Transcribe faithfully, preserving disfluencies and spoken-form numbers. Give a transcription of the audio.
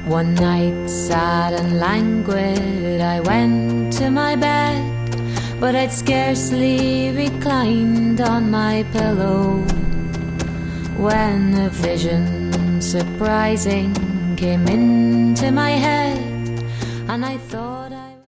One night, sad and languid, I went to my bed, but I'd scarcely reclined on my pillow when a vision surprising came into my head, and I thought